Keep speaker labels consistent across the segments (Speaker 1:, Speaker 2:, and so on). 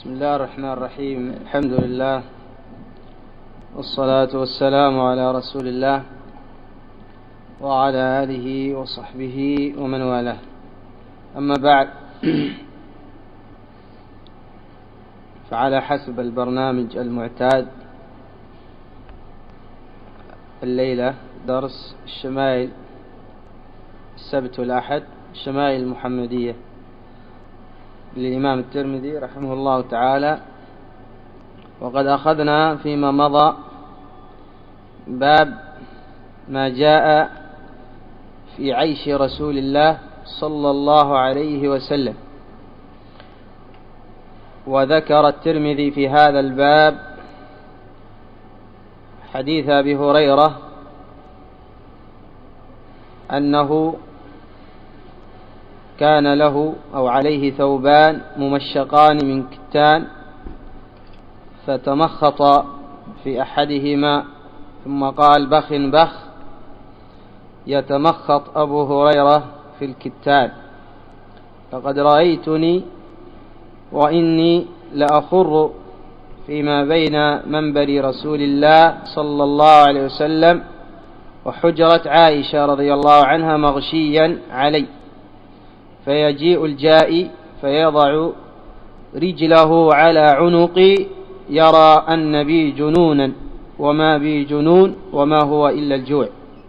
Speaker 1: بسم الله الرحمن الرحيم. الحمد لله والصلاة والسلام على رسول الله وعلى آله وصحبه ومن والاه. أما بعد، فعلى حسب البرنامج المعتاد الليلة درس الشمائل السبت والأحد، الشمائل المحمدية للإمام الترمذي رحمه الله تعالى. وقد أخذنا فيما مضى باب ما جاء في عيش رسول الله صلى الله عليه وسلم، وذكر الترمذي في هذا الباب حديث أبي هريرة أنه كان له أو عليه ثوبان ممشقان من كتان، فتمخط في أحدهما ثم قال: بخ بخ. يتمخط أبو هريرة في الكتان: لقد رأيتني وإني لأخر فيما بين منبر رسول الله صلى الله عليه وسلم وحجرة عائشة رضي الله عنها مغشيا علي، فيجيء الجائي فيضع رجله على عنقي يرى أن بي جنونا وما بي جنون وما هو إلا الجوع.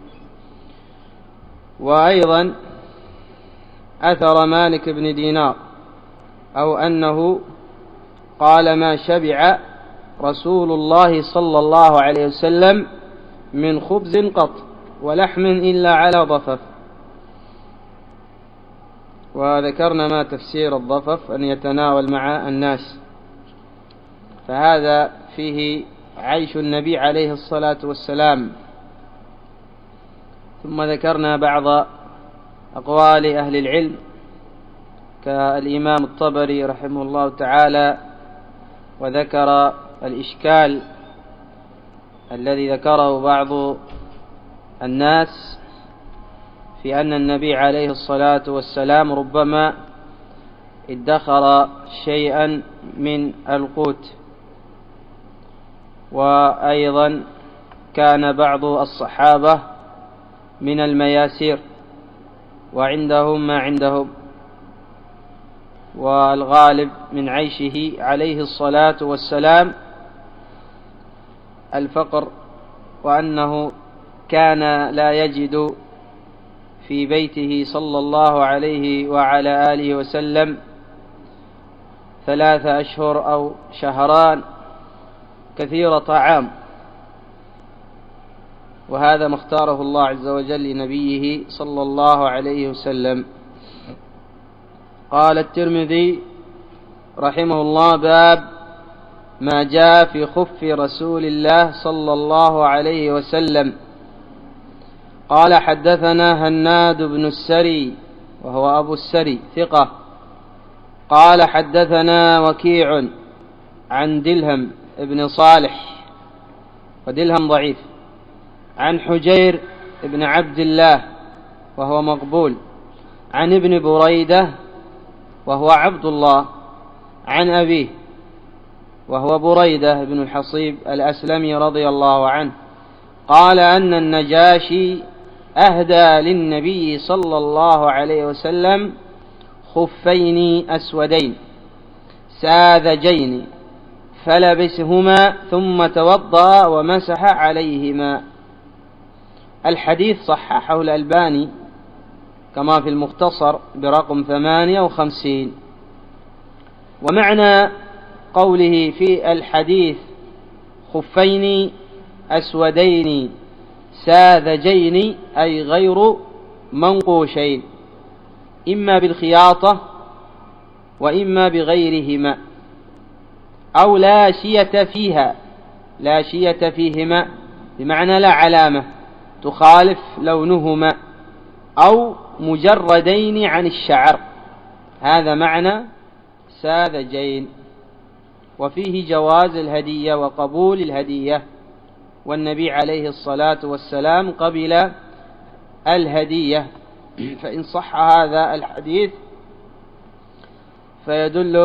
Speaker 1: وأيضا أثر مالك بن دينار أو أنه قال: ما شبع رسول الله صلى الله عليه وسلم من خبز قط ولحم إلا على ضفف. وذكرنا ما تفسير الضفف أن يتناول مع الناس، فهذا فيه عيش النبي عليه الصلاة والسلام. ثم ذكرنا بعض أقوال أهل العلم كالإمام الطبري رحمه الله تعالى، وذكر الإشكال الذي ذكره بعض الناس في أن النبي عليه الصلاة والسلام ربما ادخر شيئا من القوت. وأيضا كان بعض الصحابة من المياسير وعندهم ما عندهم، والغالب من عيشه عليه الصلاة والسلام الفقر، وأنه كان لا يجد في بيته صلى الله عليه وعلى آله وسلم 3 أشهر أو شهران كثير طعام، وهذا ما اختاره الله عز وجل لنبيه صلى الله عليه وسلم. قال الترمذي رحمه الله: باب ما جاء في خف رسول الله صلى الله عليه وسلم. قال: حدثنا هناد بن السري وهو أبو السري ثقة. قال: حدثنا وكيع عن دلهم ابن صالح، ودلهم ضعيف، عن حجير ابن عبد الله وهو مقبول، عن ابن بريدة وهو عبد الله، عن أبيه وهو بريدة بن الحصيب الأسلمي رضي الله عنه، قال أن النجاشي أهدى للنبي صلى الله عليه وسلم خفين أسودين ساذجين فلبسهما ثم توضأ ومسح عليهما. الحديث صححه الألباني كما في المختصر برقم 58. ومعنى قوله في الحديث خفين أسودين ساذجين أي غير منقوشين، إما بالخياطة وإما بغيرهما، أو لا شية فيها، لا شية فيهما بمعنى لا علامة تخالف لونهما، أو مجردين عن الشعر، هذا معنى ساذجين. وفيه جواز الهدية وقبول الهدية، والنبي عليه الصلاة والسلام قبل الهدية. فإن صح هذا الحديث فيدل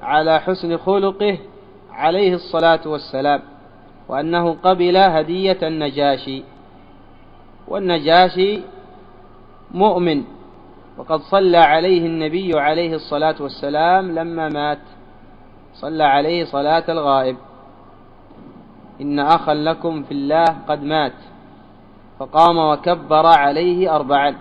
Speaker 1: على حسن خلقه عليه الصلاة والسلام، وأنه قبل هدية النجاشي، والنجاشي مؤمن، وقد صلى عليه النبي عليه الصلاة والسلام لما مات، صلى عليه صلاة الغائب: إن أخا لكم في الله قد مات، فقام وكبر عليه 4.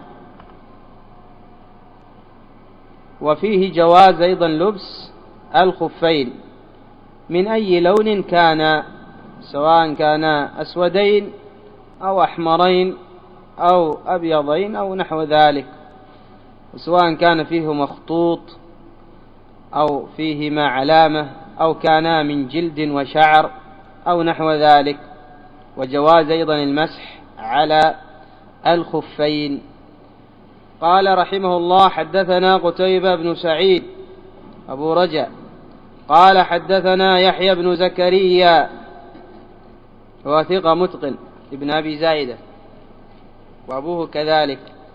Speaker 1: وفيه جواز أيضا لبس الخفين من أي لون كان، سواء كان أسودين أو أحمرين أو أبيضين أو نحو ذلك، وسواء كان فيه مخطوط أو فيهما علامة أو كانا من جلد وشعر أو نحو ذلك. وجواز أيضا المسح على الخفين. قال رحمه الله: حدثنا قتيبة بن سعيد أبو رجاء قال حدثنا يحيى بن زكريا هو ثقة متقن ابن أبي زايدة وأبوه كذلك،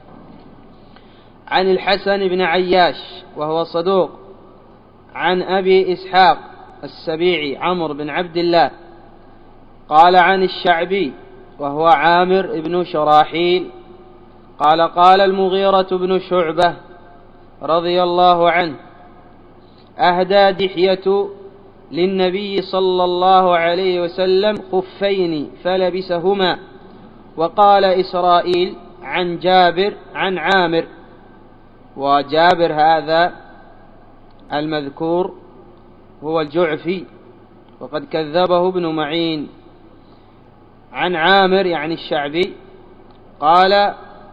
Speaker 1: عن الحسن بن عياش وهو صدوق، عن أبي إسحاق السبيعي عمرو بن عبد الله قال عن الشعبي وهو عامر بن شراحيل قال قال المغيرة بن شعبة رضي الله عنه: أهدى دحية للنبي صلى الله عليه وسلم خفين فلبسهما. وقال إسرائيل عن جابر عن عامر، وجابر هذا المذكور هو الجعفي وقد كذبه ابن معين، عن عامر يعني الشعبي قال: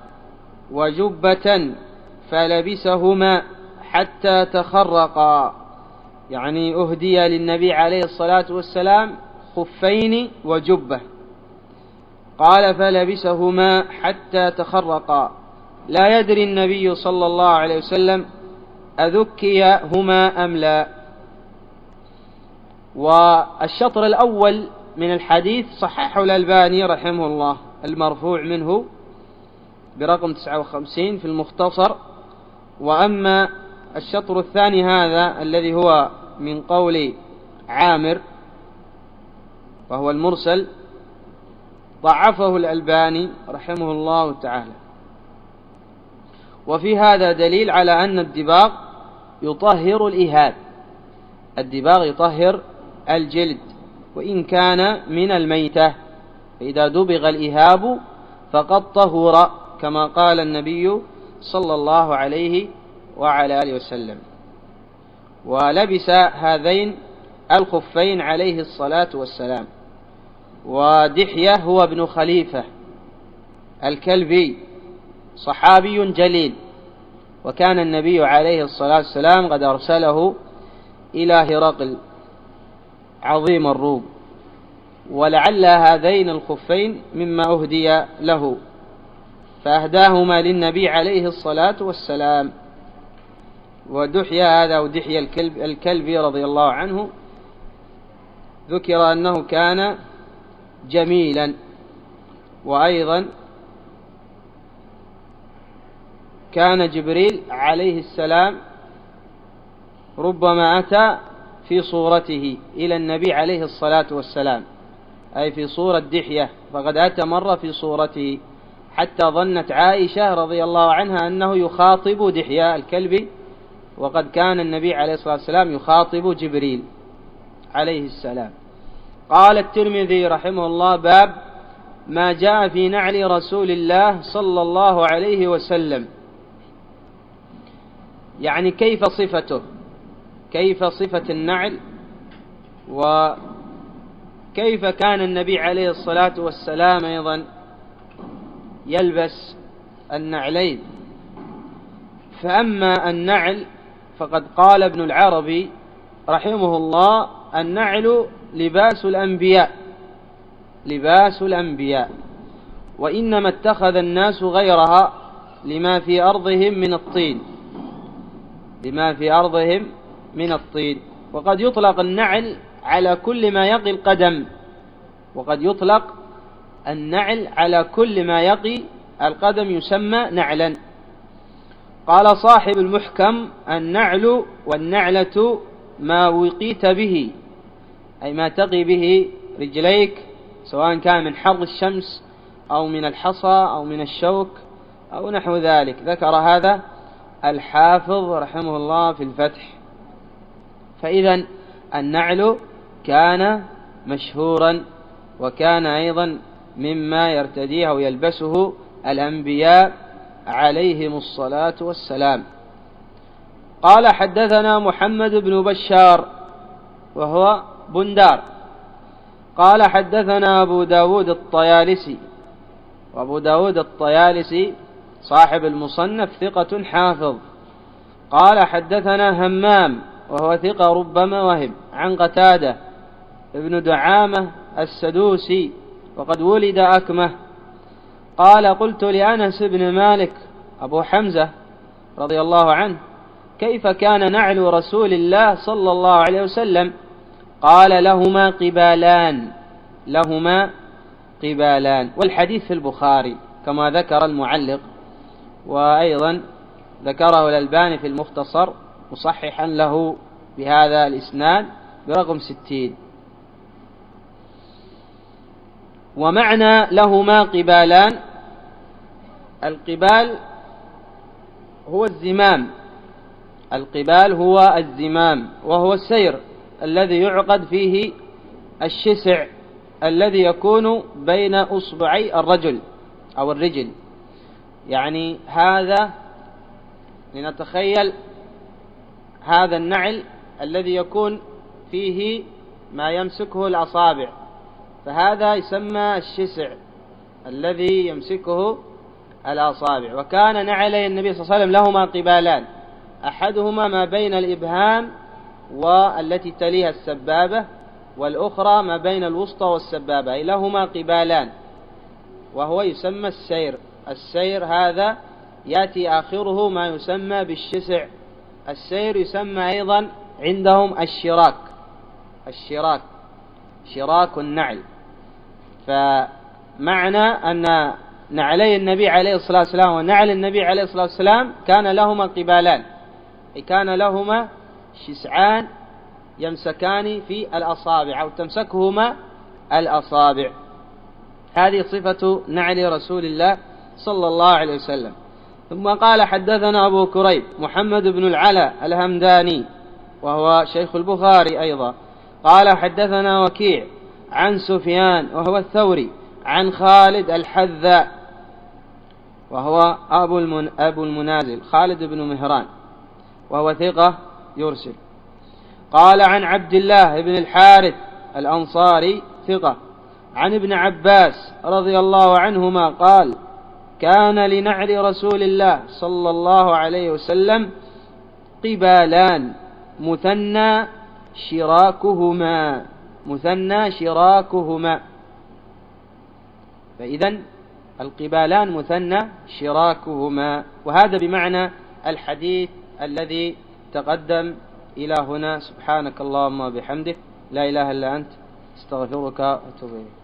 Speaker 1: وجبة فلبسهما حتى تخرقا، يعني أهدي للنبي عليه الصلاة والسلام خفين وجبة، قال: فلبسهما حتى تخرقا، لا يدري النبي صلى الله عليه وسلم أذكيهما أم لا. والشطر الأول من الحديث صححه الألباني رحمه الله، المرفوع منه برقم 59 في المختصر. وأما الشطر الثاني هذا الذي هو من قول عامر وهو المرسل ضعفه الألباني رحمه الله تعالى. وفي هذا دليل على أن الدباغ يطهر الإهاب، الدباغ يطهر الجلد وإن كان من الميتة، فإذا دبغ الإهاب فقد طهر كما قال النبي صلى الله عليه وعلى آله وسلم. ولبس هذين الخفين عليه الصلاة والسلام. ودحية هو ابن خليفة الكلبي صحابي جليل، وكان النبي عليه الصلاة والسلام قد أرسله إلى هرقل عظيم الروم، ولعل هذين الخفين مما أهدي له فأهداهما للنبي عليه الصلاة والسلام. ودحية هذا ودحية الكلبي رضي الله عنه ذكر أنه كان جميلا، وأيضا كان جبريل عليه السلام ربما أتى في صورته إلى النبي عليه الصلاة والسلام، أي في صورة دحية، فقد أتى مرة في صورته حتى ظنت عائشة رضي الله عنها أنه يخاطب دحية الكلبي، وقد كان النبي عليه الصلاة والسلام يخاطب جبريل عليه السلام. قال الترمذي رحمه الله: باب ما جاء في نعل رسول الله صلى الله عليه وسلم، يعني كيف صفته، كيف صفة النعل، وكيف كان النبي عليه الصلاة والسلام أيضا يلبس النعلين. فأما النعل فقد قال ابن العربي رحمه الله: النعل لباس الأنبياء، لباس الأنبياء، وإنما اتخذ الناس غيرها لما في أرضهم من الطين، لما في أرضهم من الطين. وقد يطلق النعل على كل ما يقي القدم، وقد يطلق النعل على كل ما يقي القدم يسمى نعلا. قال صاحب المحكم: النعل والنعلة ما وقيت به، أي ما تقي به رجليك، سواء كان من حر الشمس أو من الحصى أو من الشوك أو نحو ذلك. ذكر هذا الحافظ رحمه الله في الفتح. فإذا النعل كان مشهورا، وكان أيضا مما يرتديه أو يلبسه الأنبياء عليهم الصلاة والسلام. قال حدثنا محمد بن بشار وهو بندار قال حدثنا أبو داود الطيالسي، وأبو داود الطيالسي صاحب المصنف ثقة حافظ. قال حدثنا همام وهو ثقة ربما وهم، عن قتادة ابن دعامة السدوسي وقد ولد أكمه. قال قلت لأنس بن مالك أبو حمزة رضي الله عنه: كيف كان نعل رسول الله صلى الله عليه وسلم؟ قال: لهما قبالان، لهما قبالان. والحديث في البخاري كما ذكر المعلق، وأيضا ذكره الألباني في المختصر مصححا له بهذا الإسناد برقم 60. ومعنى لهما قبالان، القبال هو الزمام، القبال هو الزمام، وهو السير الذي يعقد فيه الشسع الذي يكون بين أصبعي الرجل أو الرجل. يعني هذا، لنتخيل هذا النعل الذي يكون فيه ما يمسكه الأصابع، فهذا يسمى الشسع الذي يمسكه الأصابع. وكان نعلي النبي صلى الله عليه وسلم لهما قبالان، أحدهما ما بين الإبهام والتي تليها السبابة، والأخرى ما بين الوسطى والسبابة، أي لهما قبالان، وهو يسمى السير. السير هذا يأتي آخره ما يسمى بالشسع. السير يسمى أيضا عندهم الشراك، الشراك، شراك النعل. فمعنى أن نعلي النبي عليه الصلاة والسلام ونعل النبي عليه الصلاة والسلام كان لهما قبالان، أي كان لهما شسعان يمسكان في الأصابع أو تمسكهما الأصابع. هذه صفة نعل رسول الله صلى الله عليه وسلم. ثم قال حدثنا أبو كريب محمد بن العلاء الهمداني وهو شيخ البخاري أيضا. قال حدثنا وكيع عن سفيان وهو الثوري عن خالد الحذاء وهو أبو المنازل خالد بن مهران وهو ثقة يرسل. قال عن عبد الله بن الحارث الأنصاري ثقة عن ابن عباس رضي الله عنهما قال: كان لنعل رسول الله صلى الله عليه وسلم قبالان مثنى شراكهما، مثنى شراكهما. فإذن القبالان مثنى شراكهما، وهذا بمعنى الحديث الذي تقدم إلى هنا. سبحانك اللهم وبحمدك، لا إله إلا أنت، استغفرك وأتوب إليك.